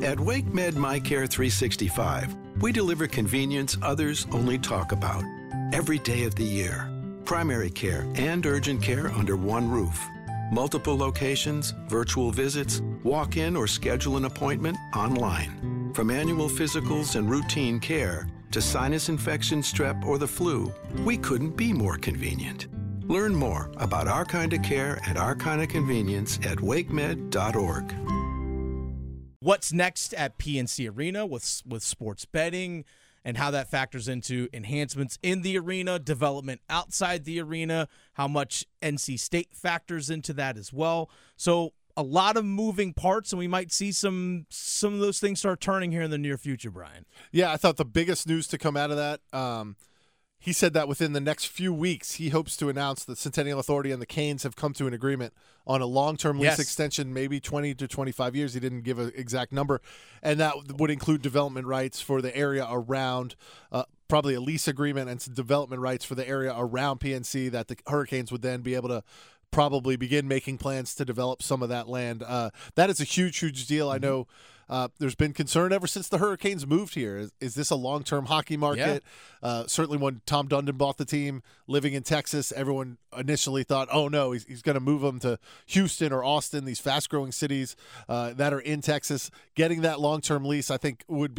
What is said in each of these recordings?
At WakeMed MyCare 365, we deliver convenience others only talk about. Every day of the year. Primary care and urgent care under one roof. Multiple locations, virtual visits, walk-in or schedule an appointment online. From annual physicals and routine care to sinus infection, strep, or the flu, we couldn't be more convenient. Learn more about our kind of care and our kind of convenience at wakemed.org. What's next at PNC Arena with sports betting and how that factors into enhancements in the arena, development outside the arena, how much NC State factors into that as well. So a lot of moving parts, and we might see some of those things start turning here in the near future, Brian. Yeah, I thought the biggest news to come out of that, he said that within the next few weeks, he hopes to announce that Centennial Authority and the Canes have come to an agreement on a long-term lease extension, maybe 20 to 25 years. He didn't give an exact number, and that would include development rights for the area around, probably a lease agreement and some development rights for the area around PNC that the Hurricanes would then be able to probably begin making plans to develop some of that land. That is a huge, huge deal. I know there's been concern ever since the Hurricanes moved here. Is this a long-term hockey market? Yeah. Certainly when Tom Dundon bought the team, living in Texas, everyone initially thought, oh, no, he's going to move them to Houston or Austin, these fast-growing cities that are in Texas. Getting that long-term lease, I think, would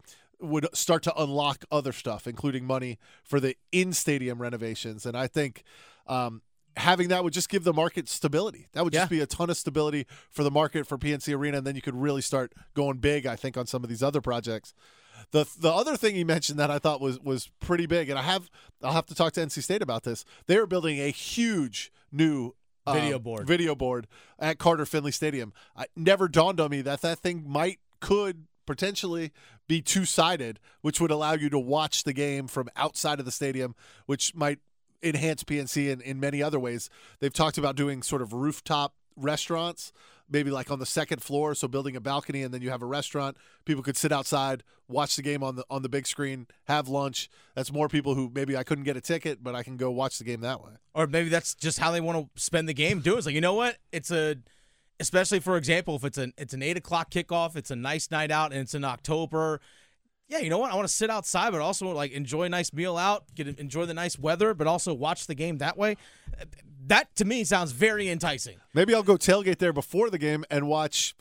start to unlock other stuff, including money for the in-stadium renovations. And I think having that would just give the market stability. That would just be a ton of stability for the market for PNC Arena, and then you could really start going big, I think, on some of these other projects. The other thing he mentioned that I thought was pretty big, and I'll have to talk to NC State about this. They are building a huge new video board at Carter Finley Stadium. It never dawned on me that thing could potentially be two-sided, which would allow you to watch the game from outside of the stadium, which might enhance PNC in many other ways. They've talked about doing sort of rooftop restaurants, maybe like on the second floor, so building a balcony and then you have a restaurant. People could sit outside, watch the game on the big screen, have lunch. That's more people who maybe I couldn't get a ticket, but I can go watch the game that way. Or maybe that's just how they want to spend the game. It's like, you know what? Especially for example, if it's an 8 o'clock kickoff, it's a nice night out, and it's in October. Yeah, you know what? I want to sit outside, but also like enjoy a nice meal out, enjoy the nice weather, but also watch the game that way. That to me sounds very enticing. Maybe I'll go tailgate there before the game and watch,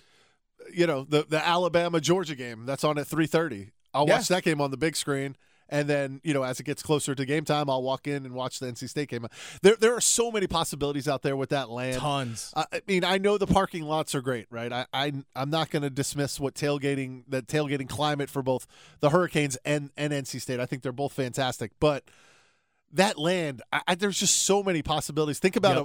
the Alabama-Georgia game that's on at 3:30. I'll watch that game on the big screen. And then, as it gets closer to game time, I'll walk in and watch the NC State game. There are so many possibilities out there with that land. Tons. I know the parking lots are great, right? I'm not going to dismiss the tailgating climate for both the Hurricanes and NC State. I think they're both fantastic. But that land, there's just so many possibilities. Think about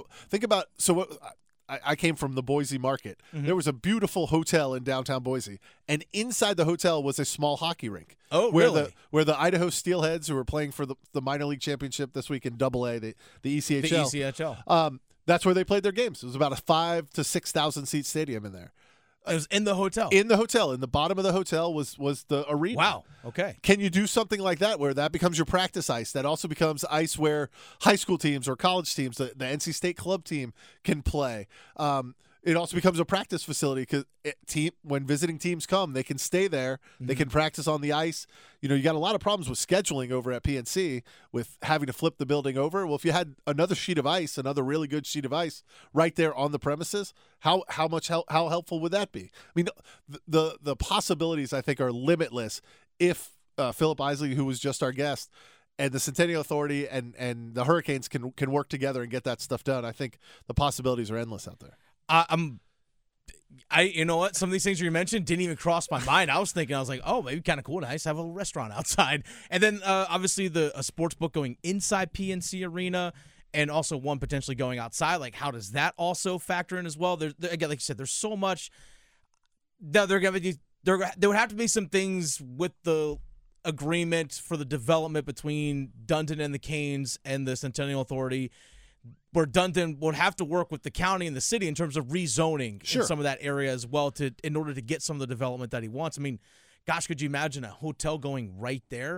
I came from the Boise market. Mm-hmm. There was a beautiful hotel in downtown Boise, and inside the hotel was a small hockey rink. Oh, really? Where the Idaho Steelheads, who are playing for the minor league championship this week in AA, the ECHL. The ECHL. That's where they played their games. It was about a 5,000 to 6,000 seat stadium in there. It was in the hotel. In the hotel. In the bottom of the hotel was the arena. Wow. Okay. Can you do something like that where that becomes your practice ice? That also becomes ice where high school teams or college teams, the NC State club team, can play. It also becomes a practice facility because when visiting teams come, they can stay there. Mm-hmm. They can practice on the ice. You got a lot of problems with scheduling over at PNC with having to flip the building over. Well, if you had another sheet of ice, another really good sheet of ice right there on the premises, how helpful would that be? I mean, the possibilities, I think, are limitless if Philip Isley, who was just our guest, and the Centennial Authority and the Hurricanes can work together and get that stuff done. I think the possibilities are endless out there. You know what? Some of these things you mentioned didn't even cross my mind. I was like, oh, maybe kind of cool. Nice to have a restaurant outside. And then obviously a sports book going inside PNC Arena and also one potentially going outside. Like, how does that also factor in as well? Again, like you said, there's so much. There would have to be some things with the agreement for the development between Dundon and the Canes and the Centennial Authority, where Dundon would have to work with the county and the city in terms of rezoning in some of that area as well in order to get some of the development that he wants. I mean, gosh, could you imagine a hotel going right there?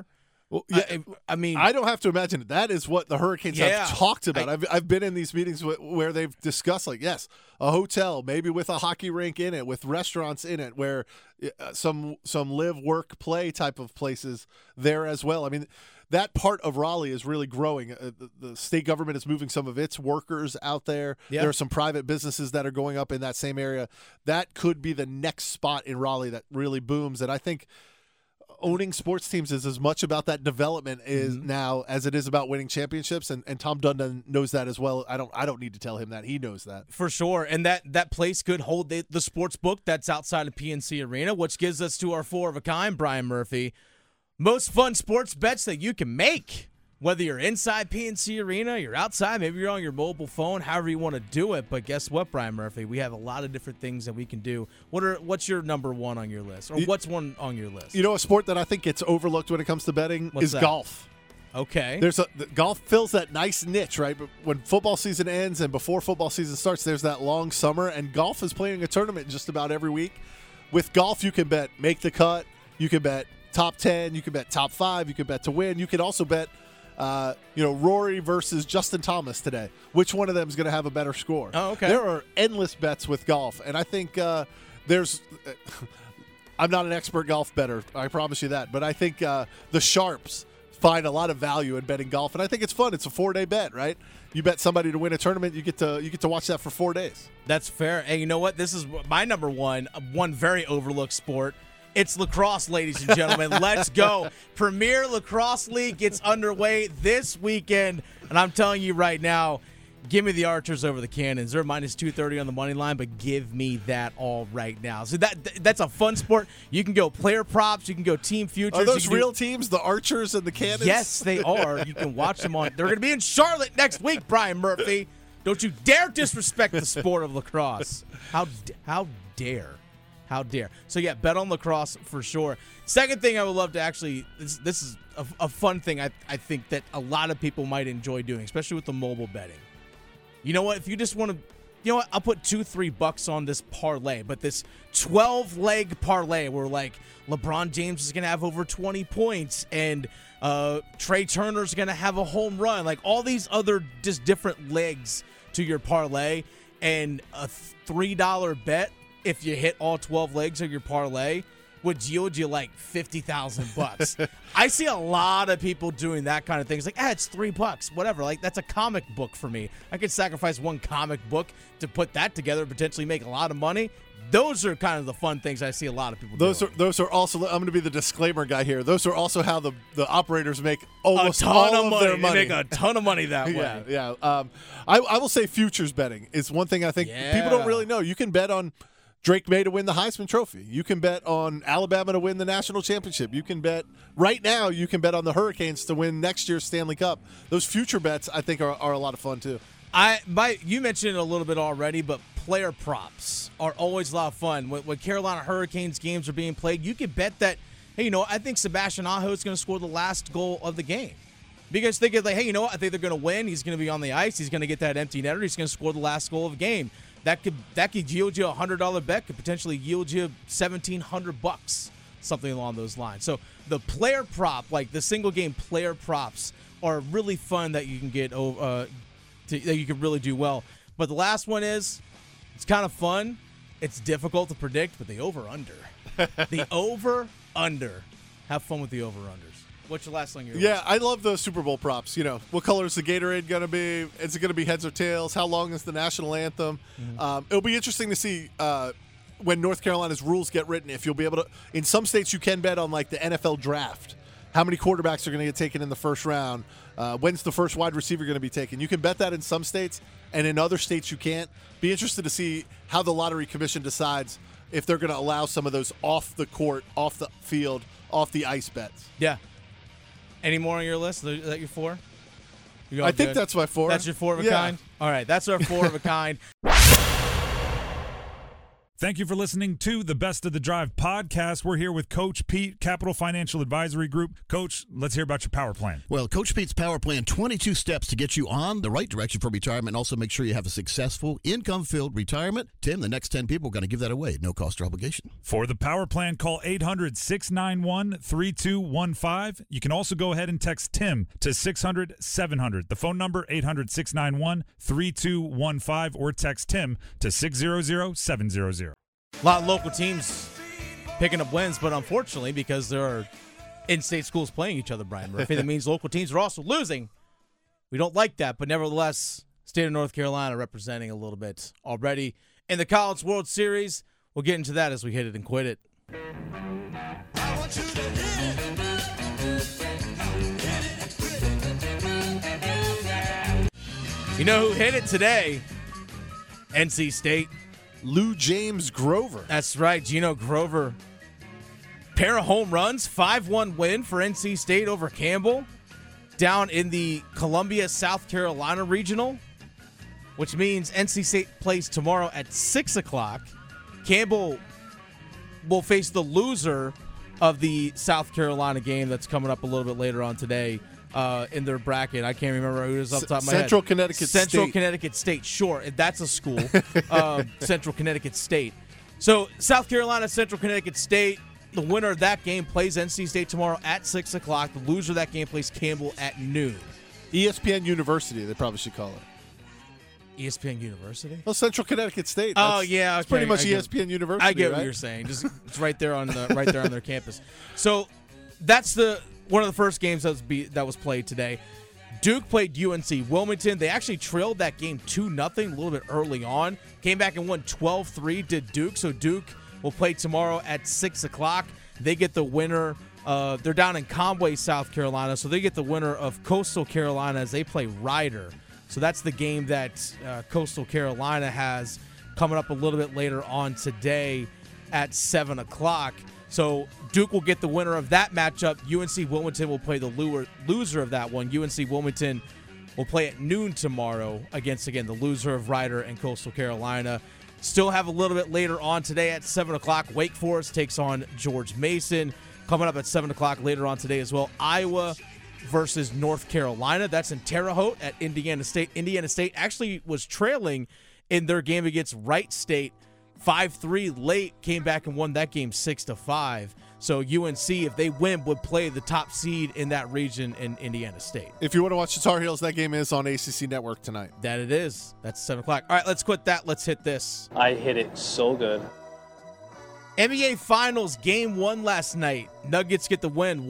Well, yeah, I mean, I don't have to imagine it. That is what the Hurricanes have talked about. I've been in these meetings where they've discussed, like, yes, a hotel, maybe with a hockey rink in it, with restaurants in it, where some live, work, play type of places there as well. I mean, that part of Raleigh is really growing. The state government is moving some of its workers out there. Yeah. There are some private businesses that are going up in that same area. That could be the next spot in Raleigh that really booms. And I think owning sports teams is as much about that development now as it is about winning championships, and Tom Dundon knows that as well. I don't need to tell him that. He knows that. For sure. And that place could hold the sports book that's outside of PNC Arena, which gives us to our 4 of a kind, Brian Murphy. Most fun sports bets that you can make. Whether you're inside PNC Arena, you're outside, maybe you're on your mobile phone, however you want to do it. But guess what, Brian Murphy? We have a lot of different things that we can do. What's your number one on your list? Or what's one on your list? You know, a sport that I think gets overlooked when it comes to betting is golf. Okay. Golf fills that nice niche, right? But when football season ends and before football season starts, there's that long summer, and golf is playing a tournament just about every week. With golf, you can bet make the cut. You can bet top 10. You can bet top 5. You can bet to win. You can also bet Rory versus Justin Thomas today. Which one of them is going to have a better score? Oh, okay. There are endless bets with golf, and I think there's I'm not an expert golf bettor, I promise you that, but I think the sharps find a lot of value in betting golf, and I think it's fun. It's a 4-day bet, right? You bet somebody to win a tournament, you get to watch that for 4 days. That's fair. And you know what? This is my number one very overlooked sport. It's lacrosse, ladies and gentlemen. Let's go. Premier Lacrosse League gets underway this weekend, and I'm telling you right now, give me the Archers over the Cannons. They're minus 230 on the money line, but give me that all right now. So that's a fun sport. You can go player props. You can go team futures. Are those real teams, the Archers and the Cannons? Yes, they are. You can watch them on. They're going to be in Charlotte next week, Brian Murphy. Don't you dare disrespect the sport of lacrosse. How dare. How dare. So, yeah, bet on lacrosse for sure. Second thing I would love to actually – this is a fun thing I think that a lot of people might enjoy doing, especially with the mobile betting. You know what? If you just want to – you know what? I'll put $2-3 on this parlay, but this 12-leg parlay where, like, LeBron James is going to have over 20 points and Trey Turner's going to have a home run. Like, all these other just different legs to your parlay, and a $3 bet – if you hit all 12 legs of your parlay, would yield you like $50,000. I see a lot of people doing that kind of thing. It's like, it's $3, whatever. Like, that's a comic book for me. I could sacrifice one comic book to put that together, potentially make a lot of money. Those are kind of the fun things I see a lot of people doing. Those are also, I'm going to be the disclaimer guy here. Those are also how the operators make almost a ton all of of their money. They make a ton of money that way. Yeah. I will say futures betting is one thing I think people don't really know. You can bet on Drake May to win the Heisman Trophy. You can bet on Alabama to win the national championship. You can bet right now. You can bet on the Hurricanes to win next year's Stanley Cup. Those future bets, I think, are a lot of fun too. You mentioned it a little bit already, but player props are always a lot of fun. When Carolina Hurricanes games are being played, you can bet that, hey, I think Sebastian Aho is going to score the last goal of the game. Because they get like, hey, I think they're going to win. He's going to be on the ice. He's going to get that empty netter. He's going to score the last goal of the game. That could yield you a $100 bet, could potentially yield you $1,700, something along those lines. So the player prop, like the single game player props, are really fun that you can get that you can really do well. But the last one it's kind of fun. It's difficult to predict, but the over/under, the over/under. Have fun with the over/unders. What's your last thing you're Yeah, I love the Super Bowl props. What color is the Gatorade going to be? Is it going to be heads or tails? How long is the national anthem? Mm-hmm. It'll be interesting to see when North Carolina's rules get written, if you'll be able to – in some states you can bet on, like, the NFL draft. How many quarterbacks are going to get taken in the first round? When's the first wide receiver going to be taken? You can bet that in some states, and in other states you can't. Be interested to see how the Lottery Commission decides if they're going to allow some of those off the court, off the field, off the ice bets. Yeah. Any more on your list? Is that your 4? I think that's my 4. That's your 4 of a kind? All right, that's our 4 of a kind. Thank you for listening to the Best of the Drive podcast. We're here with Coach Pete, Capital Financial Advisory Group. Coach, let's hear about your power plan. Well, Coach Pete's power plan, 22 steps to get you on the right direction for retirement and also make sure you have a successful, income-filled retirement. Tim, the next 10 people are going to give that away. No cost or obligation. For the power plan, call 800-691-3215. You can also go ahead and text Tim to 600-700. The phone number, 800-691-3215, or text Tim to 600-700. A lot of local teams picking up wins, but unfortunately, because there are in-state schools playing each other, Brian Murphy, that means local teams are also losing. We don't like that, but nevertheless, state of North Carolina representing a little bit already in the College World Series. We'll get into that as we hit it and quit it. I want you to hit it. You know who hit it today? NC State. Lou James Grover. That's right, Gino Grover. Pair of home runs, 5-1 win for NC State over Campbell down in the Columbia, South Carolina regional, which means NC State plays tomorrow at 6 o'clock. Campbell will face the loser of the South Carolina game that's coming up a little bit later on today in their bracket. I can't remember who it is off the top of my Central head. Connecticut State. Central Connecticut State, sure. That's a school. Central Connecticut State. So South Carolina, Central Connecticut State, the winner of that game plays NC State tomorrow at 6 o'clock. The loser of that game plays Campbell at noon. ESPN University, they probably should call it. ESPN University? Well, Central Connecticut State. Oh, yeah. It's pretty much I get ESPN University, I get what right? you're saying. Just it's right there on their campus. So that's one of the first games that was played today. Duke played UNC Wilmington. They actually trailed that game 2-0 a little bit early on. Came back and won 12-3 to Duke. So Duke will play tomorrow at 6 o'clock. They get the winner. They're down in Conway, South Carolina. So they get the winner of Coastal Carolina as they play Rider. So that's the game that Coastal Carolina has coming up a little bit later on today at 7 o'clock. So Duke will get the winner of that matchup. UNC Wilmington will play the loser of that one. UNC Wilmington will play at noon tomorrow against, again, the loser of Rider and Coastal Carolina. Still have a little bit later on today at 7 o'clock. Wake Forest takes on George Mason. Coming up at 7 o'clock later on today as well. Iowa versus North Carolina. That's in Terre Haute at Indiana State. Indiana State actually was trailing in their game against Wright State 5-3 late, came back and won that game 6-5. So UNC, if they win, would play the top seed in that region in Indiana State. If you want to watch the Tar Heels, that game is on ACC Network tonight. That it is. That's 7 o'clock. All right, let's quit that. Let's hit this. I hit it so good. NBA Finals Game 1 last night. Nuggets get the win,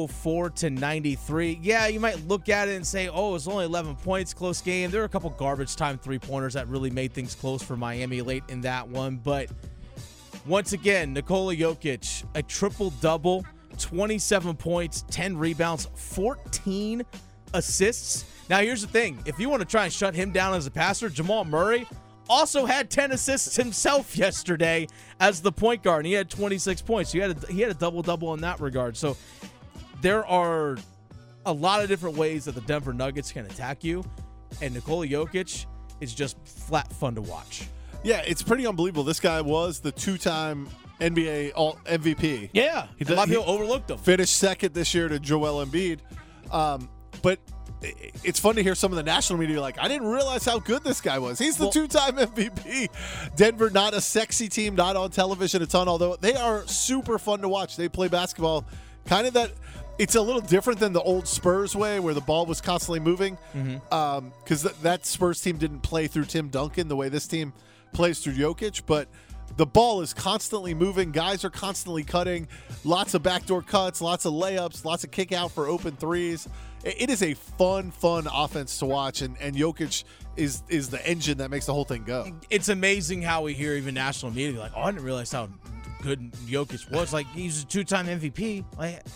104-93. Yeah, you might look at it and say, oh, it was only 11 points, close game. There were a couple garbage time three-pointers that really made things close for Miami late in that one. But once again, Nikola Jokic, a triple-double, 27 points, 10 rebounds, 14 assists. Now, here's the thing. If you want to try and shut him down as a passer, Jamal Murray also had 10 assists himself yesterday as the point guard, and he had 26 points. He had a double-double in that regard. So there are a lot of different ways that the Denver Nuggets can attack you, and Nikola Jokic is just flat fun to watch. Yeah, it's pretty unbelievable. This guy was the two-time NBA MVP. Yeah, a lot of people overlooked him. Finished second this year to Joel Embiid. But it's fun to hear some of the national media like, I didn't realize how good this guy was. He's the two-time MVP. Denver, not a sexy team, not on television a ton, although they are super fun to watch. They play basketball kind of that – it's a little different than the old Spurs way where the ball was constantly moving because that Spurs team didn't play through Tim Duncan the way this team plays through Jokic, but the ball is constantly moving. Guys are constantly cutting. Lots of backdoor cuts, lots of layups, lots of kick out for open threes. It is a fun offense to watch, and Jokic is the engine that makes the whole thing go. It's amazing how we hear even national media like, oh, I didn't realize how good Jokic was. Like, he's a two-time MVP.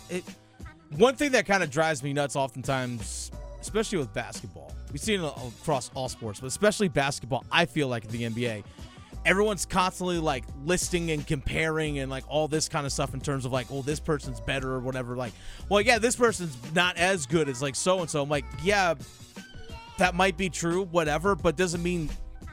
One thing that kind of drives me nuts oftentimes, especially with basketball, we see it across all sports, but especially basketball, I feel like in the NBA, everyone's constantly like listing and comparing and like all this kind of stuff in terms of like, oh, this person's better or whatever. Like, well, yeah, this person's not as good as like so-and-so. I'm like, yeah, that might be true, whatever, but doesn't mean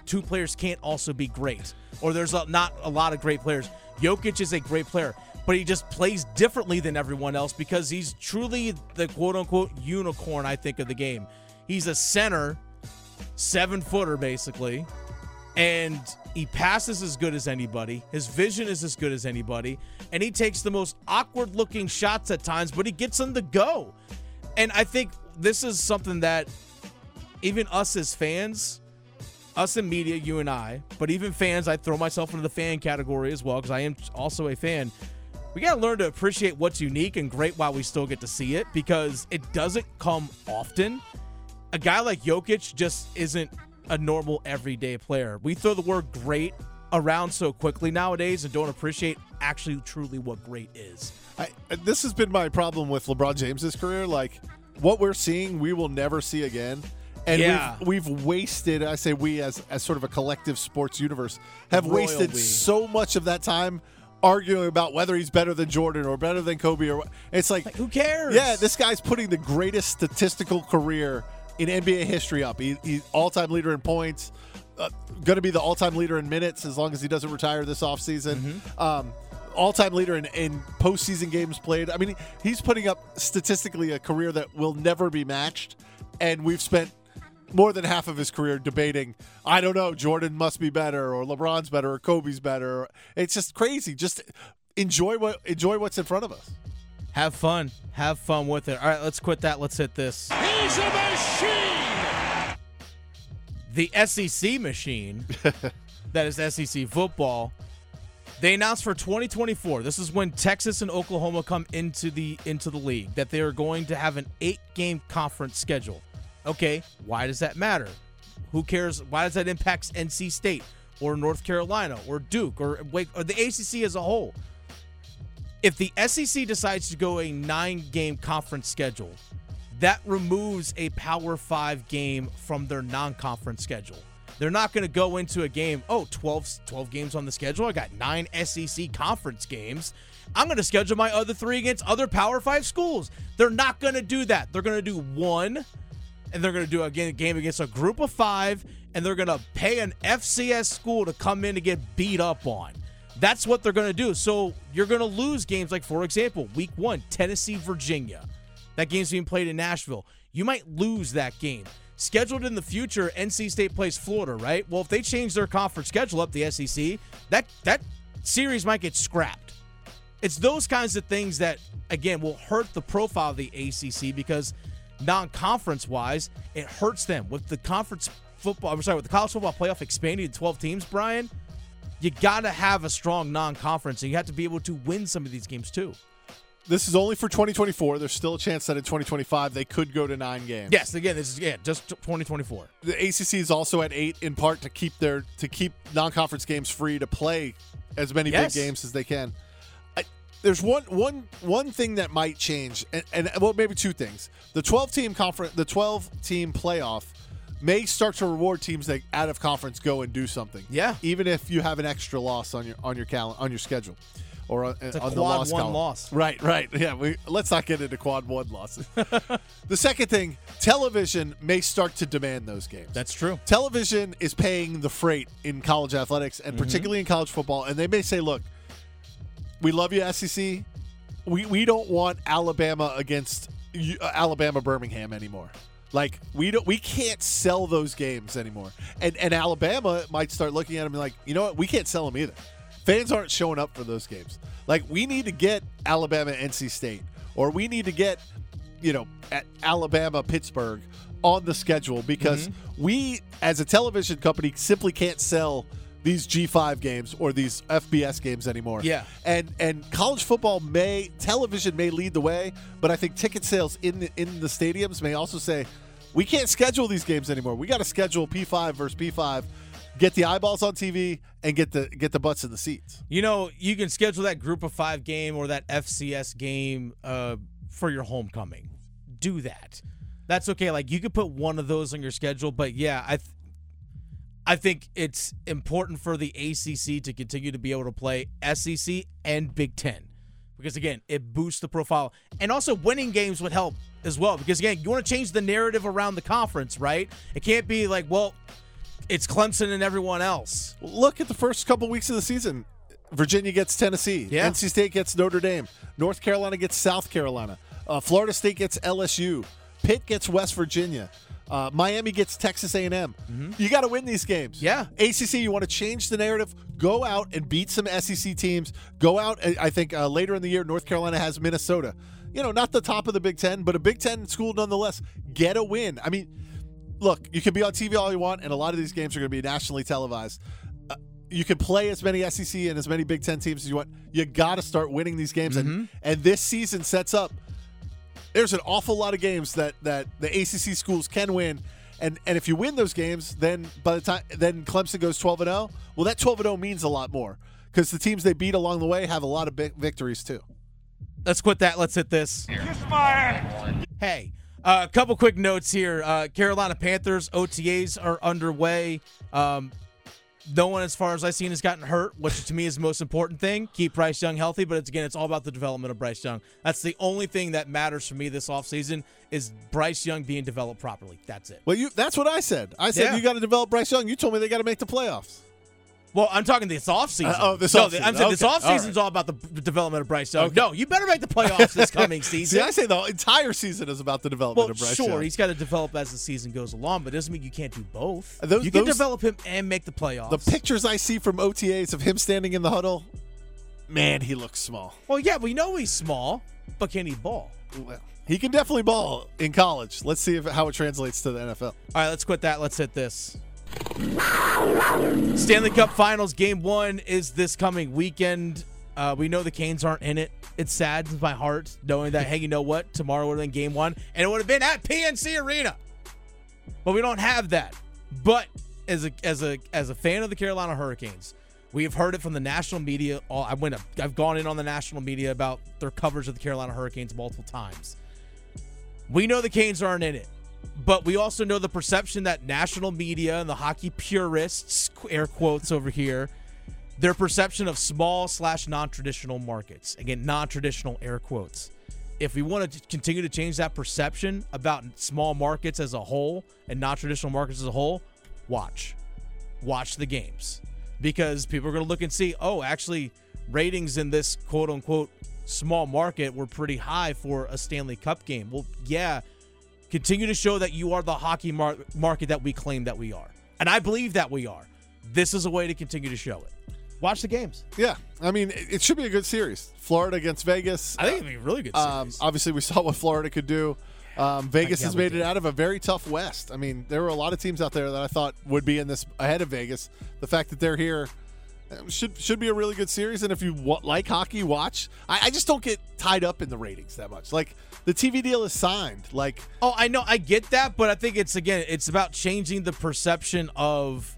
two players can't also be great, or there's not a lot of great players. Jokic is a great player, but he just plays differently than everyone else because he's truly the quote-unquote unicorn, I think, of the game. He's a center, 7-footer basically, and he passes as good as anybody. His vision is as good as anybody, and he takes the most awkward-looking shots at times, but he gets them to go. And I think this is something that even us as fans, us in media, you and I, but even fans, I throw myself into the fan category as well because I am also a fan. We got to learn to appreciate what's unique and great while we still get to see it because it doesn't come often. A guy like Jokic just isn't a normal everyday player. We throw the word great around so quickly nowadays and don't appreciate actually truly what great is. This has been my problem with LeBron James's career. Like, what we're seeing, we will never see again. And we've wasted, I say we as sort of a collective sports universe, have wasted so much of that time arguing about whether he's better than Jordan or better than Kobe. It's like who cares? Yeah, this guy's putting the greatest statistical career in NBA history up. He's all-time leader in points, going to be the all-time leader in minutes as long as he doesn't retire this offseason. All-time leader in postseason games played. I mean, he's putting up statistically a career that will never be matched, and we've spent more than half of his career debating, I don't know, Jordan must be better, or LeBron's better, or Kobe's better. It's just crazy. Just enjoy what's in front of us. Have fun with it. All right, let's quit that. Let's hit this. He's a machine. The SEC machine, that is SEC football. They announced for 2024, this is when Texas and Oklahoma come into the league, that they are going to have an 8-game conference schedule. Okay, why does that matter? Who cares? Why does that impact NC State or North Carolina or Duke or Wake or the ACC as a whole? If the SEC decides to go a 9-game conference schedule, that removes a Power 5 game from their non-conference schedule. They're not going to go into a game, 12 games on the schedule. I got 9 SEC conference games. I'm going to schedule my other 3 against other Power 5 schools. They're not going to do that. They're going to do one, and they're going to do a game against a group of 5, and they're going to pay an FCS school to come in to get beat up on. That's what they're going to do. So you're going to lose games like, for example, week 1, Tennessee, Virginia. That game's being played in Nashville. You might lose that game. Scheduled in the future, NC State plays Florida, right? Well, if they change their conference schedule up, the SEC, that series might get scrapped. It's those kinds of things that, again, will hurt the profile of the ACC because non-conference-wise, it hurts them. With the college football playoff expanding to 12 teams, Brian, you got to have a strong non-conference, and you have to be able to win some of these games too. This is only for 2024. There's still a chance that in 2025 they could go to 9 games. Yes, again, this is just 2024. The ACC is also at 8 in part to keep non-conference games free to play as many big games as they can. There's one thing that might change, and well, maybe 2 things. The 12-team playoff may start to reward teams that out of conference go and do something. Yeah, even if you have an extra loss on your schedule. Or it's a on quad the loss 1 column. Loss. Right. Yeah, let's not get into quad 1 losses. The second thing, television may start to demand those games. That's true. Television is paying the freight in college athletics and particularly in college football, and they may say, look, we love you, SEC. We don't want Alabama against Alabama Birmingham anymore. Like, we can't sell those games anymore. And Alabama might start looking at them and like, you know what, we can't sell them either. Fans aren't showing up for those games. Like, we need to get Alabama, NC State, or we need to get, at Alabama, Pittsburgh on the schedule because we, as a television company, simply can't sell these G5 games or these FBS games anymore. Yeah. And college football television may lead the way, but I think ticket sales in the stadiums may also say, we can't schedule these games anymore. We got to schedule P5 versus P5. Get the eyeballs on TV and get the butts in the seats. You can schedule that group of 5 game or that FCS game for your homecoming. Do that. That's okay. Like, you could put one of those on your schedule, but yeah, I think it's important for the ACC to continue to be able to play SEC and Big Ten because, again, it boosts the profile. And also winning games would help as well because, again, you want to change the narrative around the conference, right? It can't be like, well, it's Clemson and everyone else. Look at the first couple weeks of the season. Virginia gets Tennessee. Yeah. NC State gets Notre Dame. North Carolina gets South Carolina. Florida State gets LSU. Pitt gets West Virginia. Miami gets Texas A&M. Mm-hmm. You got to win these games. Yeah. ACC, you want to change the narrative? Go out and beat some SEC teams. Go out. I think later in the year, North Carolina has Minnesota. Not the top of the Big Ten, but a Big Ten school nonetheless. Get a win. I mean, look, you can be on TV all you want, and a lot of these games are going to be nationally televised. You can play as many SEC and as many Big Ten teams as you want. You got to start winning these games, and this season sets up. There's an awful lot of games that the ACC schools can win, and if you win those games, then by the time Clemson goes 12-0, well, that 12-0 means a lot more because the teams they beat along the way have a lot of victories too. Let's quit that. Let's hit this. Hey, a couple quick notes here. Carolina Panthers OTAs are underway. No one, as far as I've seen, has gotten hurt, which to me is the most important thing. Keep Bryce Young healthy, but it's all about the development of Bryce Young. That's the only thing that matters for me this offseason is Bryce Young being developed properly. That's it. Well, that's what I said. I said you got to develop Bryce Young. You told me they got to make the playoffs. Well, I'm talking this offseason. This offseason. I'm saying this offseason is all about the development of Bryce Young. Okay. No, you better make the playoffs this coming season. See, I say the entire season is about the development of Bryce Young. Sure, he's got to develop as the season goes along, but it doesn't mean you can't do both. You can develop him and make the playoffs. The pictures I see from OTAs of him standing in the huddle, man, he looks small. Well, yeah, we know he's small, but can he ball? Well, he can definitely ball in college. Let's see how it translates to the NFL. All right, let's quit that. Let's hit this. Stanley Cup Finals Game 1 is this coming weekend. We know the Canes aren't in it. It saddens my heart knowing that, hey, you know what? Tomorrow would have been Game 1, and it would have been at PNC Arena. But we don't have that. But as a fan of the Carolina Hurricanes, we have heard it from the national media. I've gone in on the national media about their coverage of the Carolina Hurricanes multiple times. We know the Canes aren't in it. But we also know the perception that national media and the hockey purists, air quotes over here, their perception of small/non-traditional markets. Again, non-traditional air quotes. If we want to continue to change that perception about small markets as a whole and non-traditional markets as a whole, watch the games. Because people are going to look and see, actually, ratings in this quote-unquote small market were pretty high for a Stanley Cup game. Well, yeah. Continue to show that you are the hockey market that we claim that we are. And I believe that we are. This is a way to continue to show it. Watch the games. Yeah. I mean, it should be a good series. Florida against Vegas. I think it'd be a really good series. Obviously, we saw what Florida could do. Vegas has made it out of a very tough West. I mean, there were a lot of teams out there that I thought would be in this ahead of Vegas. The fact that they're here should be a really good series. And if you like hockey, watch. I just don't get tied up in the ratings that much. Like, the TV deal is signed. I know, I get that, but I think it's about changing the perception of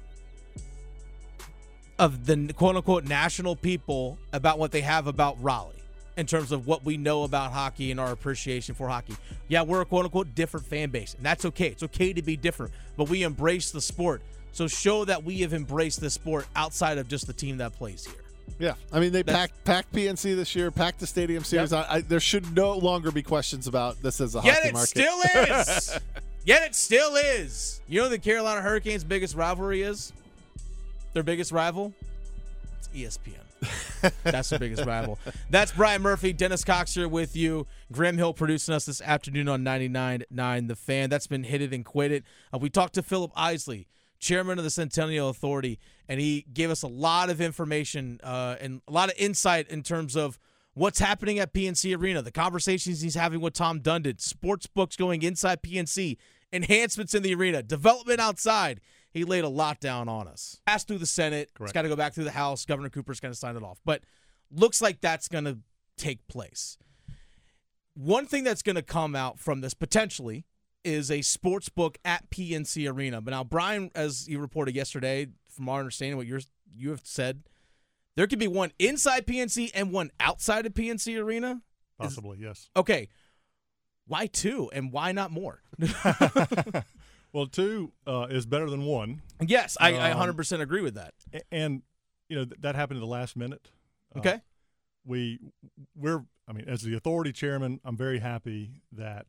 the quote-unquote national people about what they have about Raleigh in terms of what we know about hockey and our appreciation for hockey. Yeah, we're a quote-unquote different fan base, and that's okay. It's okay to be different, but we embrace the sport. So show that we have embraced the sport outside of just the team that plays here. Yeah, I mean, they packed PNC this year, packed the Stadium Series. Yep. There should no longer be questions about this as a hockey market. Yet it still is. You know the Carolina Hurricanes' biggest rivalry is? Their biggest rival? It's ESPN. That's their biggest rival. That's Brian Murphy, Dennis Cox here with you. Graham Hill producing us this afternoon on 99.9 The Fan. That's been Hit It and Quit It. We talked to Philip Isley, chairman of the Centennial Authority, and he gave us a lot of information and a lot of insight in terms of what's happening at PNC Arena, the conversations he's having with Tom Dundon, sports books going inside PNC, enhancements in the arena, development outside. He laid a lot down on us. Passed through the Senate. Correct. It's got to go back through the House. Governor Cooper's going to sign it off. But looks like that's going to take place. One thing that's going to come out from this potentially is a sports book at PNC Arena. But now, Brian, as you reported yesterday, from our understanding, what you have said, there could be one inside PNC and one outside of PNC Arena? Possibly, yes. Okay. Why two, and why not more? Well, two is better than one. Yes, I 100% agree with that. And, that happened at the last minute. Okay. As the authority chairman, I'm very happy that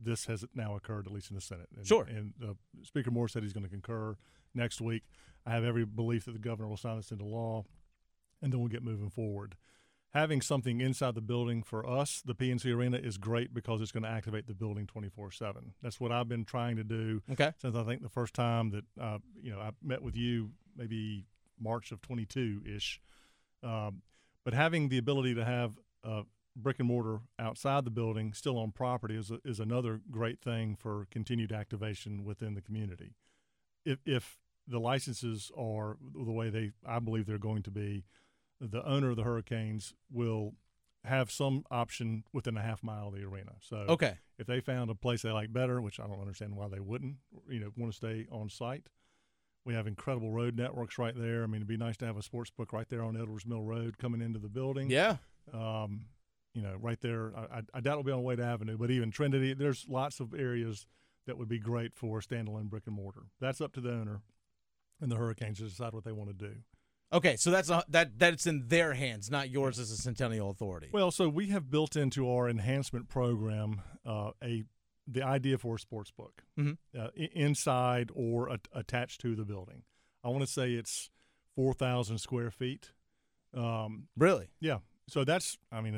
this has now occurred, at least in the Senate. And, Sure. And Speaker Moore said he's going to concur next week. I have every belief that the governor will sign this into law, and then we'll get moving forward. Having something inside the building for us, the PNC Arena, is great because it's going to activate the building 24/7. That's what I've been trying to do since I think the first time that I met with you, maybe March of 22-ish. But having the ability to have brick and mortar outside the building, still on property, is another great thing for continued activation within the community. If the licenses are the way I believe they're going to be, the owner of the Hurricanes will have some option within a half mile of the arena. So if they found a place they like better, which I don't understand why they wouldn't, want to stay on site. We have incredible road networks right there. I mean, it'd be nice to have a sports book right there on Edwards Mill Road coming into the building. Yeah. Right there. I doubt it'll be on Wade Avenue, but even Trinity, there's lots of areas that would be great for standalone brick and mortar. That's up to the owner and the Hurricanes to decide what they want to do. Okay, so that's in their hands, not yours as a Centennial Authority. Well, so we have built into our enhancement program the idea for a sports book inside or attached to the building. I want to say it's 4,000 square feet. Really? Yeah. So that's,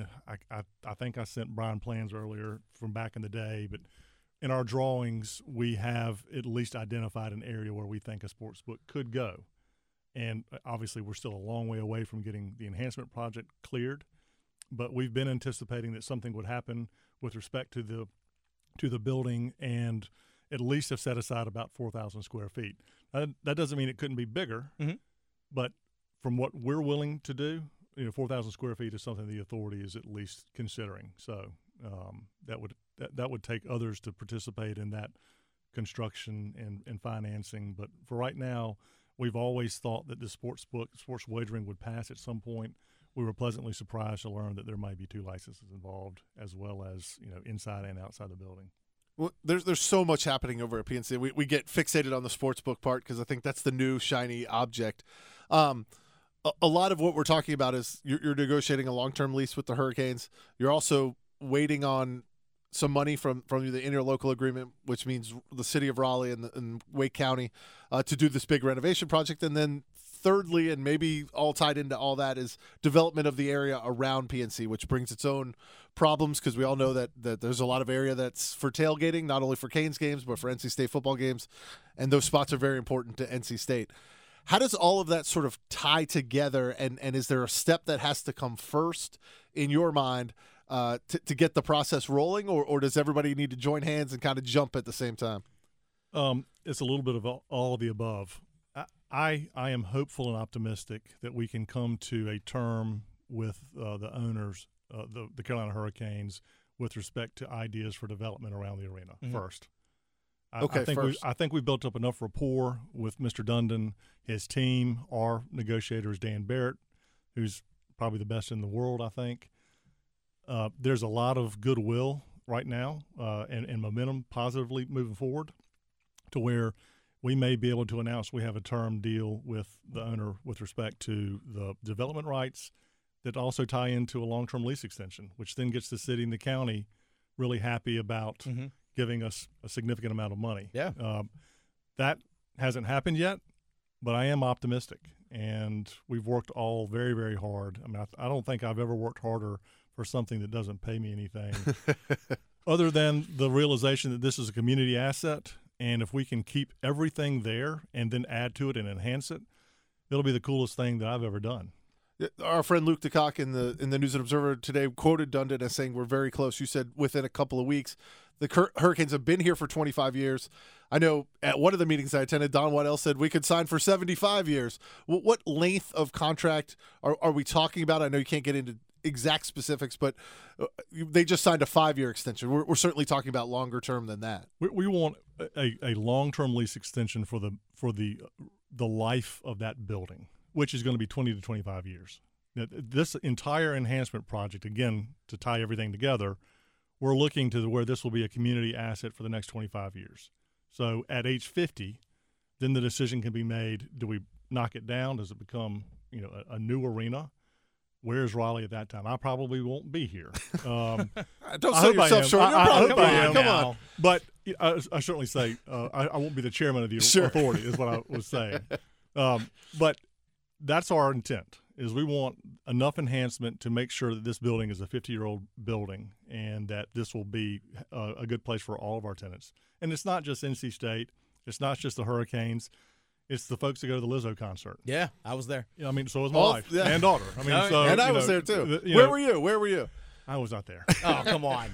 I think I sent Brian plans earlier from back in the day, but in our drawings, we have at least identified an area where we think a sports book could go. And obviously, we're still a long way away from getting the enhancement project cleared, but we've been anticipating that something would happen with respect to the building, and at least have set aside about 4,000 square feet. That doesn't mean it couldn't be bigger, but from what we're willing to do, 4,000 square feet is something the authority is at least considering. So that would take others to participate in that construction and financing. But for right now, we've always thought that the sports wagering would pass at some point. We were pleasantly surprised to learn that there might be 2 licenses involved, as well as inside and outside the building. Well, there's so much happening over at PNC. We get fixated on the sports book part because I think that's the new shiny object. A lot of what we're talking about is you're negotiating a long-term lease with the Hurricanes. You're also waiting on some money from the interlocal agreement, which means the city of Raleigh and Wake County to do this big renovation project. And then thirdly, and maybe all tied into all that, is development of the area around PNC, which brings its own problems because we all know that there's a lot of area that's for tailgating, not only for Canes games, but for NC State football games. And those spots are very important to NC State. How does all of that sort of tie together, and is there a step that has to come first in your mind to get the process rolling, or does everybody need to join hands and kind of jump at the same time? It's a little bit of all of the above. I am hopeful and optimistic that we can come to a term with the owners, the Carolina Hurricanes, with respect to ideas for development around the arena first. I think we've built up enough rapport with Mr. Dundon, his team. Our negotiator is Dan Barrett, who's probably the best in the world, I think. There's a lot of goodwill right now and momentum positively moving forward to where we may be able to announce we have a term deal with the owner with respect to the development rights that also tie into a long-term lease extension, which then gets the city and the county really happy about giving us a significant amount of money. Yeah. That hasn't happened yet, but I am optimistic, and we've worked all very, very hard. I mean, I don't think I've ever worked harder for something that doesn't pay me anything other than the realization that this is a community asset, and if we can keep everything there and then add to it and enhance it, it'll be the coolest thing that I've ever done. Our friend Luke DeCock in the News and Observer today quoted Dundon as saying we're very close. You said within a couple of weeks. The Hurricanes have been here for 25 years. I know at one of the meetings I attended, Don Waddell said we could sign for 75 years. What length of contract are we talking about? I know you can't get into exact specifics, but they just signed a 5-year extension. We're certainly talking about longer term than that. We want a long-term lease extension for the life of that building, which is going to be 20 to 25 years. Now, this entire enhancement project, again, to tie everything together, we're looking to where this will be a community asset for the next 25 years. So at age 50, then the decision can be made, do we knock it down? Does it become a new arena? Where's Raleigh at that time? I probably won't be here. Don't sell yourself short. You'll probably be here. Come on. But I certainly say I won't be the chairman of the authority is what I was saying. But that's our intent, is we want enough enhancement to make sure that this building is a 50-year-old building and that this will be a good place for all of our tenants. And it's not just NC State. It's not just the Hurricanes. It's the folks that go to the Lizzo concert. Yeah, I was there. I mean, so was my wife and daughter. I mean, and I was there too. Where were you? I was not there. Oh, come on.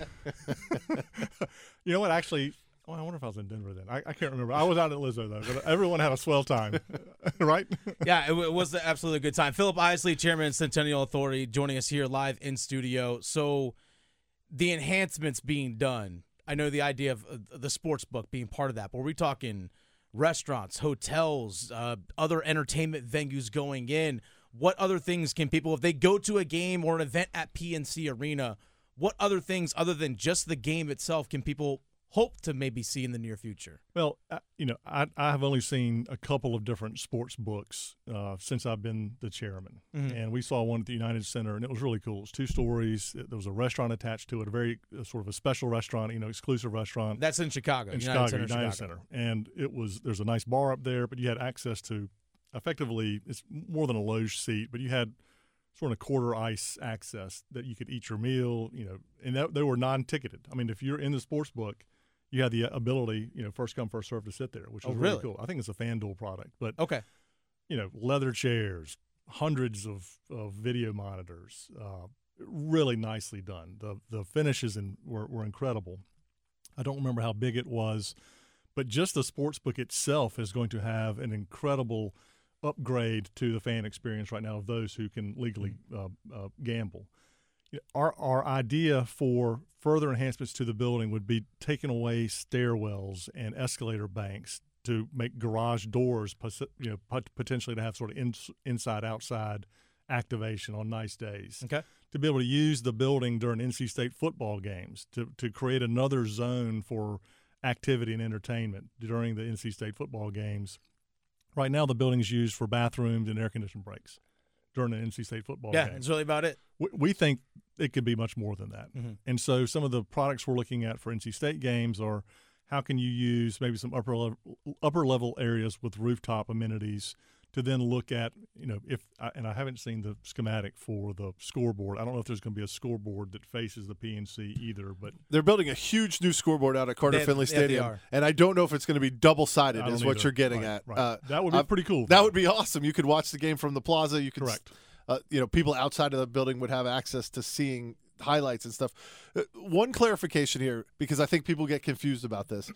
You know what? Actually, I wonder if I was in Denver then. I can't remember. I was out at Lizzo, though. But everyone had a swell time, right? Yeah, it was absolutely a good time. Philip Isley, Chairman of Centennial Authority, joining us here live in studio. So the enhancements being done, I know the idea of the sports book being part of that, but are we talking restaurants, hotels, other entertainment venues going in? What other things can people, if they go to a game or an event at PNC Arena, what other things other than just the game itself can people hope to maybe see in the near future? Well, I have only seen a couple of different sports books since I've been the chairman. Mm-hmm. And we saw one at the United Center, and it was really cool. It's 2 stories. There was a restaurant attached to it, a very sort of a special restaurant, exclusive restaurant. That's in Chicago. United Center. And there's a nice bar up there, but you had access to effectively, it's more than a loge seat, but you had sort of quarter ice access that you could eat your meal, and they were non-ticketed. I mean, if you're in the sports book, you had the ability, first come, first serve to sit there, which was really cool. I think it's a FanDuel product. But, okay, leather chairs, hundreds of video monitors, really nicely done. The finishes were incredible. I don't remember how big it was, but just the sports book itself is going to have an incredible upgrade to the fan experience right now of those who can legally gamble. Our idea for further enhancements to the building would be taking away stairwells and escalator banks to make garage doors, potentially to have sort of inside-outside activation on nice days. Okay. To be able to use the building during NC State football games, to create another zone for activity and entertainment during the NC State football games. Right now, the building is used for bathrooms and air conditioning breaks during an NC State football game. Yeah, that's really about it. We think it could be much more than that. Mm-hmm. And so some of the products we're looking at for NC State games are how can you use maybe some upper level areas with rooftop amenities to then look at, and I haven't seen the schematic for the scoreboard. I don't know if there's going to be a scoreboard that faces the PNC either, but they're building a huge new scoreboard out at Carter Finley Stadium, and I don't know if it's going to be double-sided is what you're getting at. Right. That would be pretty cool. That would be awesome. You could watch the game from the plaza. You could, correct. People outside of the building would have access to seeing highlights and stuff. One clarification here, because I think people get confused about this.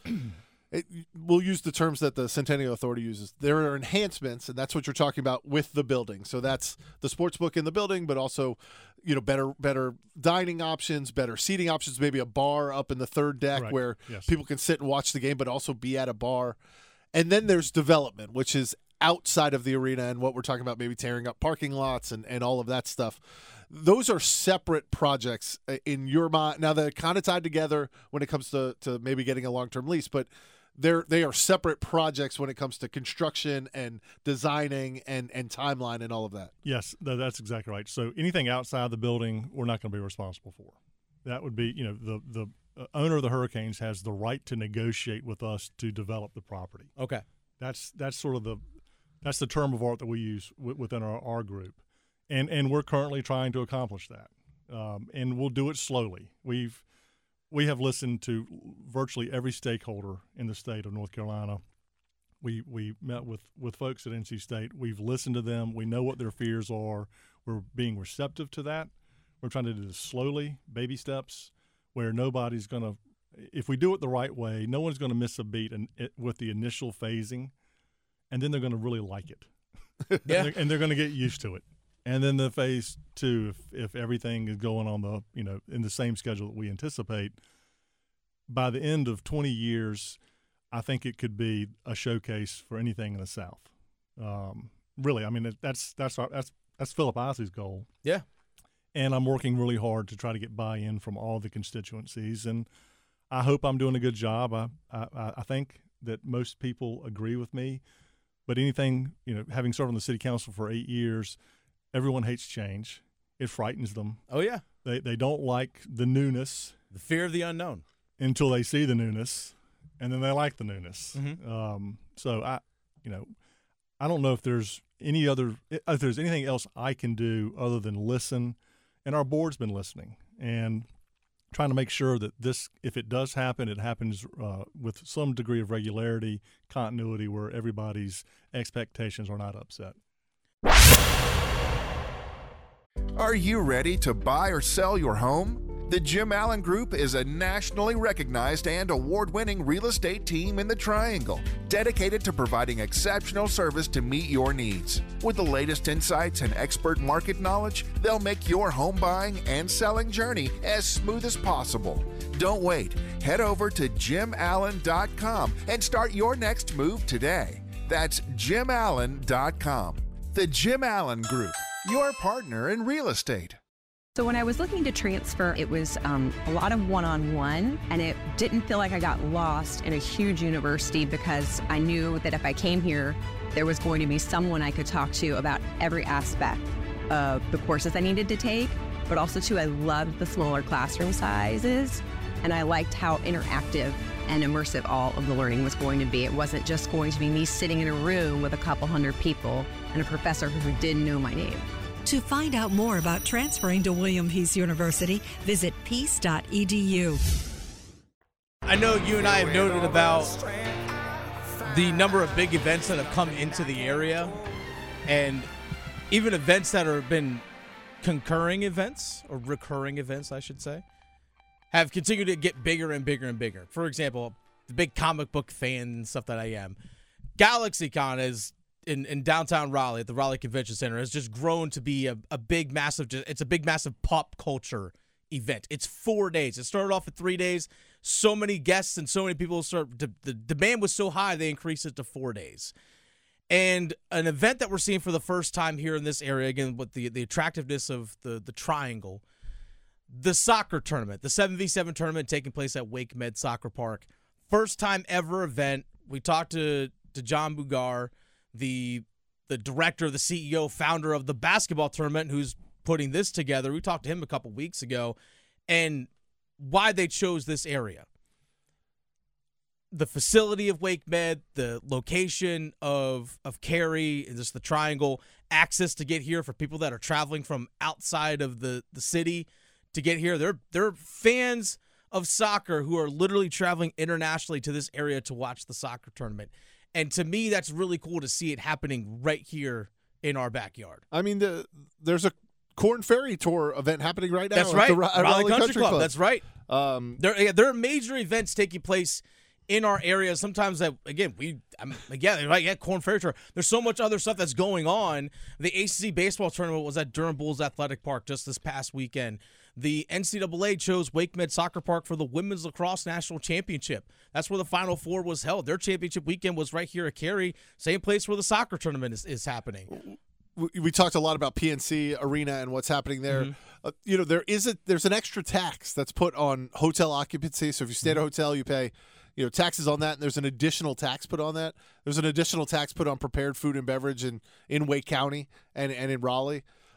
We'll use the terms that the Centennial Authority uses. There are enhancements, and that's what you're talking about with the building. So that's the sports book in the building, but also, better dining options, better seating options, maybe a bar up in the third deck where people can sit and watch the game, but also be at a bar. And then there's development, which is outside of the arena and what we're talking about, maybe tearing up parking lots and all of that stuff. Those are separate projects in your mind. Now, they're kind of tied together when it comes to maybe getting a long-term lease, but they are separate projects when it comes to construction and designing and timeline and all of that. Yes, that's exactly right. So anything outside the building, we're not going to be responsible for. That would be, the owner of the Hurricanes has the right to negotiate with us to develop the property. Okay. That's sort of that's the term of art that we use within our group, and we're currently trying to accomplish that, and we'll do it slowly. We have listened to virtually every stakeholder in the state of North Carolina. We met with folks at NC State. We've listened to them. We know what their fears are. We're being receptive to that. We're trying to do this slowly, baby steps, where nobody's going to – if we do it the right way, no one's going to miss a beat with the initial phasing, and then they're going to really like it. Yeah. and they're going to get used to it. And then the phase 2, if everything is going on the in the same schedule that we anticipate, by the end of 20 years, I think it could be a showcase for anything in the South. Really, I mean that's Philip Isley's goal. Yeah. And I'm working really hard to try to get buy-in from all the constituencies, and I hope I'm doing a good job. I think that most people agree with me, but anything having served on the city council for 8 years. Everyone hates change. it frightens them. Oh, yeah. They don't like the newness. The fear of the unknown. Until they see the newness, and then they like the newness. So I don't know if there's anything else I can do other than listen. And our board's been listening and trying to make sure that this, if it does happen, it happens with some degree of regularity, continuity, where everybody's expectations are not upset. Are you ready to buy or sell your home? The Jim Allen Group is a nationally recognized and award-winning real estate team in the Triangle, dedicated to providing exceptional service to meet your needs. With the latest insights and expert market knowledge, they'll make your home buying and selling journey as smooth as possible. Don't wait. Head over to jimallen.com and start your next move today. That's jimallen.com. The Jim Allen Group, your partner in real estate. So when I was looking to transfer, it was a lot of one-on-one, and it didn't feel like I got lost in a huge university because I knew that if I came here, there was going to be someone I could talk to about every aspect of the courses I needed to take, but also too, I loved the smaller classroom sizes, and I liked how interactive and immersive all of the learning was going to be. It wasn't just going to be me sitting in a room with a couple hundred people and a professor who didn't know my name. To find out more about transferring to William Peace University, visit peace.edu. I know you and I have noted about the number of big events that have come into the area, and even events that have been concurring events, or recurring events, I should say, have continued to get bigger and bigger and bigger. For example, the big comic book fan and stuff that I am, GalaxyCon is in downtown Raleigh at the Raleigh Convention Center has just grown to be a big, massive, it's a big, massive pop culture event. It's 4 days. It started off at 3 days. So many guests and so many people the demand was so high, they increased it to 4 days. And an event that we're seeing for the first time here in this area, again, with the attractiveness of the Triangle, the soccer tournament, the 7v7 tournament taking place at Wake Med Soccer Park. First time ever event. We talked to John Bugar, the director, the CEO, founder of the basketball tournament, who's putting this together. We talked to him a couple weeks ago, and why they chose this area. The facility of Wake Med, the location of Cary, just the Triangle, access to get here for people that are traveling from outside of the city to get here. They're fans of soccer who are literally traveling internationally to this area to watch the soccer tournament. And to me, that's really cool to see it happening right here in our backyard. I mean, there's a Corn Ferry Tour event happening right now. That's right. At the Raleigh Country Club. That's right. There are major events taking place in our area. Sometimes that, again, Corn Ferry Tour. There's so much other stuff that's going on. The ACC baseball tournament was at Durham Bulls Athletic Park just this past weekend. The NCAA chose Wake Med Soccer Park for the Women's Lacrosse National Championship. That's where the Final Four was held. Their championship weekend was right here at Cary, same place where the soccer tournament is happening. We talked a lot about PNC Arena and what's happening there. Mm-hmm. There's an extra tax that's put on hotel occupancy. So if you stay at a hotel, you pay taxes on that, and there's an additional tax put on that. There's an additional tax put on prepared food and beverage in Wake County and in Raleigh.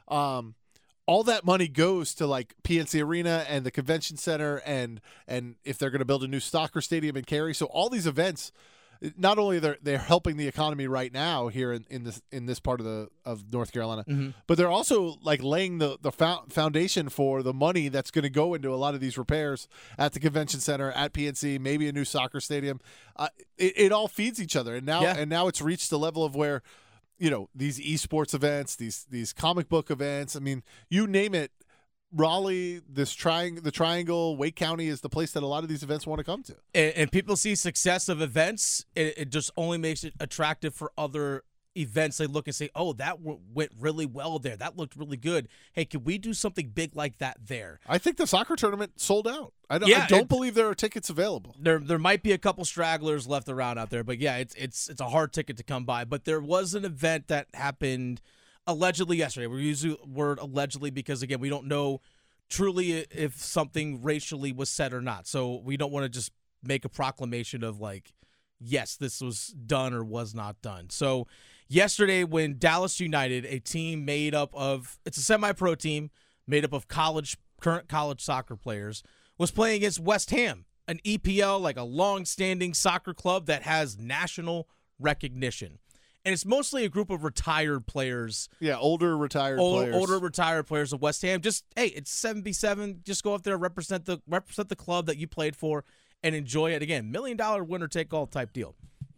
All that money goes to like PNC Arena and the convention center, and if they're going to build a new soccer stadium in Cary. So all these events, not only they're helping the economy right now here in this part of North Carolina, mm-hmm. but they're also like laying the foundation for the money that's going to go into a lot of these repairs at the convention center, at PNC, maybe a new soccer stadium. It all feeds each other, and now it's reached the level of where, these esports events, these comic book events. I mean, you name it. Raleigh, the Triangle, Wake County is the place that a lot of these events want to come to. And people see success of events. It just only makes it attractive for other events. They look and say, oh, that went really well there. That looked really good. Hey, can we do something big like that there? I think the soccer tournament sold out. I don't believe there are tickets available. There might be a couple stragglers left around out there, but yeah, it's a hard ticket to come by. But there was an event that happened allegedly yesterday. We're using the word allegedly because, again, we don't know truly if something racially was said or not. So we don't want to just make a proclamation of like, yes, this was done or was not done. So yesterday when Dallas United, a team made up of, it's a semi-pro team, made up of current college soccer players, was playing against West Ham, an EPL, like a long-standing soccer club that has national recognition. And it's mostly a group of retired players. Yeah, older retired players. Older retired players of West Ham. Just, hey, it's 7v7. Just go up there, represent the club that you played for, and enjoy it. Again, $1 million winner-take-all type deal.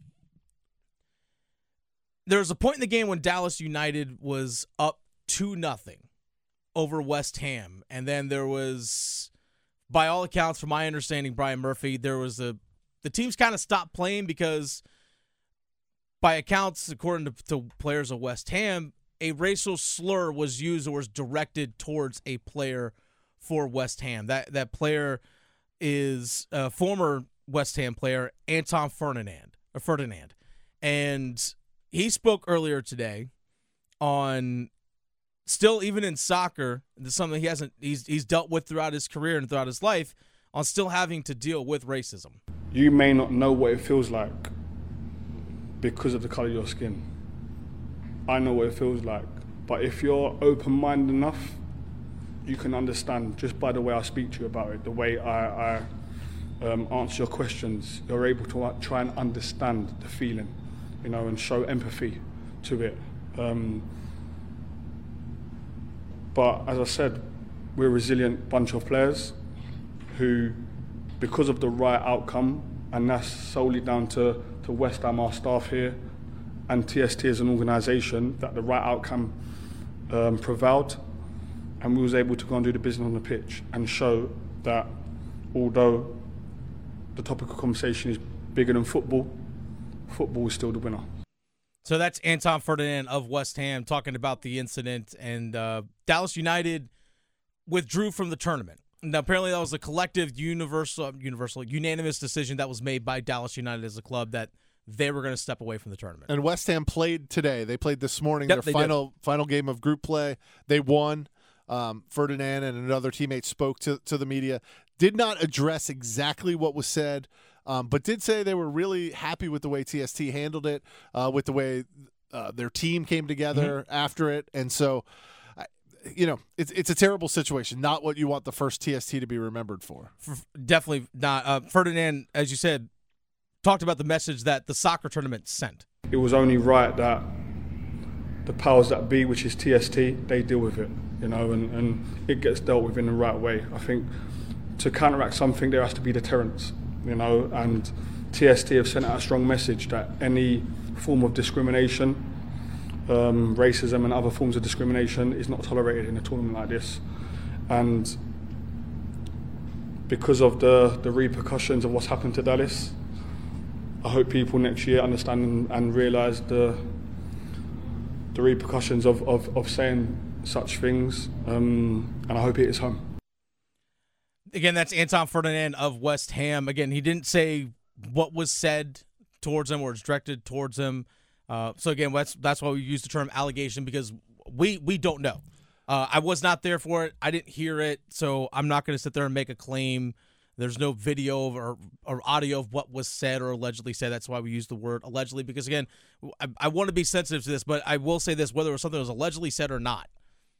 There was a point in the game when Dallas United was up 2-0 over West Ham. And then there was, by all accounts, from my understanding, Brian Murphy, the teams kind of stopped playing because, by accounts, according to players of West Ham, a racial slur was used or was directed towards a player for West Ham. That player is a former West Ham player, Anton Ferdinand. And he spoke earlier today on, still even in soccer, this is something he's dealt with throughout his career and throughout his life, on still having to deal with racism. You may not know what it feels like because of the colour of your skin. I know what it feels like. But if you're open-minded enough, you can understand just by the way I speak to you about it, the way I answer your questions. You're able to try and understand the feeling, and show empathy to it. But as I said, we're a resilient bunch of players who, because of the right outcome, and that's solely down to West Ham, our staff here, and TST as an organisation, that the right outcome prevailed, and we was able to go and do the business on the pitch and show that although the topic of conversation is bigger than football is still the winner. So that's Anton Ferdinand of West Ham talking about the incident, and Dallas United withdrew from the tournament. Now, apparently that was a collective, unanimous decision that was made by Dallas United as a club that they were going to step away from the tournament. And West Ham played today. They played this morning, their final game of group play. They won. Ferdinand and another teammate spoke to the media, did not address exactly what was said, but did say they were really happy with the way TST handled it, with the way their team came together after it. And so, it's a terrible situation, not what you want the first TST to be remembered for. Definitely not. Ferdinand, as you said, talked about the message that the soccer tournament sent. It was only right that the powers that be, which is TST, they deal with it, and it gets dealt with in the right way. I think to counteract something, there has to be deterrence, and TST have sent out a strong message that any form of discrimination, racism and other forms of discrimination is not tolerated in a tournament like this. And because of the repercussions of what's happened to Dallas, I hope people next year understand and realise the repercussions of saying such things, and I hope it is home. Again, that's Anton Ferdinand of West Ham. Again, he didn't say what was said towards him or was directed towards him. So again, that's why we use the term allegation, because we don't know. I was not there for it. I didn't hear it, so I'm not going to sit there and make a claim. There's no video or audio of what was said or allegedly said. That's why we use the word allegedly, because, again, I want to be sensitive to this, but I will say this, whether it was something that was allegedly said or not,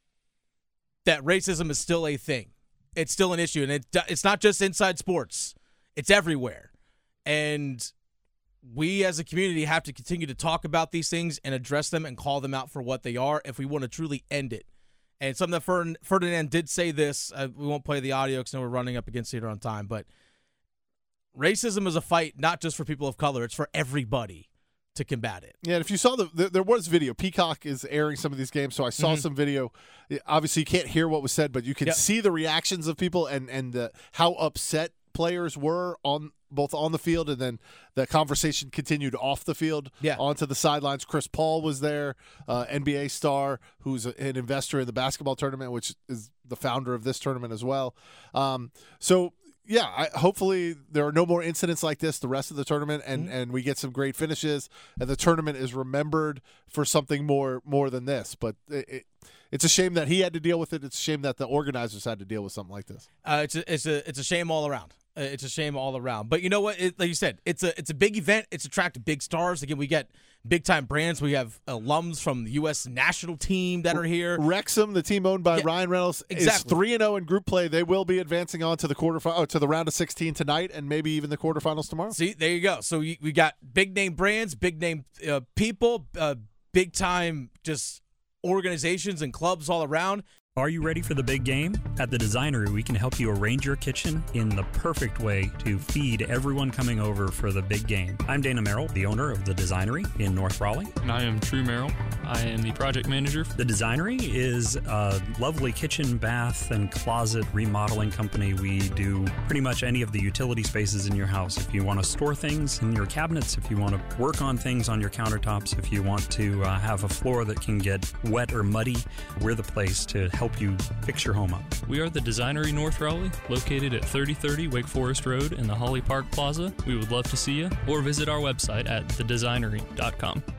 that racism is still a thing. It's still an issue, and it's not just inside sports. It's everywhere. And we as a community have to continue to talk about these things and address them and call them out for what they are if we want to truly end it. And something that Ferdinand did say this, we won't play the audio because we're running up against it on time, but racism is a fight not just for people of color, it's for everybody to combat it. Yeah, and if you saw there was video. Peacock is airing some of these games, so I saw some video. Obviously, you can't hear what was said, but you can see the reactions of people and how upset players were both on the field, and then the conversation continued off the field onto the sidelines. Chris Paul was there, NBA star who's an investor in the basketball tournament, which is the founder of this tournament as well. Hopefully there are no more incidents like this the rest of the tournament, and we get some great finishes, and the tournament is remembered for something more than this. But it's a shame that he had to deal with it. It's a shame that the organizers had to deal with something like this. It's a shame all around. It's a shame all around. But you know what? Like you said, it's a big event. It's attracted big stars. Again, we get big-time brands. We have alums from the U.S. national team that are here. Wrexham, the team owned by Ryan Reynolds, is 3-0 in group play. They will be advancing on to the to the round of 16 tonight and maybe even the quarterfinals tomorrow. See, there you go. So we got big-name brands, big-name people, big-time just organizations and clubs all around. Are you ready for the big game? At The Designery, we can help you arrange your kitchen in the perfect way to feed everyone coming over for the big game. I'm Dana Merrill, the owner of The Designery in North Raleigh. And I am True Merrill. I am the project manager. The Designery is a lovely kitchen, bath, and closet remodeling company. We do pretty much any of the utility spaces in your house. If you want to store things in your cabinets, if you want to work on things on your countertops, if you want to have a floor that can get wet or muddy, we're the place to help you fix your home up. We are the Designery North Raleigh, located at 3030 Wake Forest Road in the Holly Park Plaza. We would love to see you, or visit our website at thedesignery.com.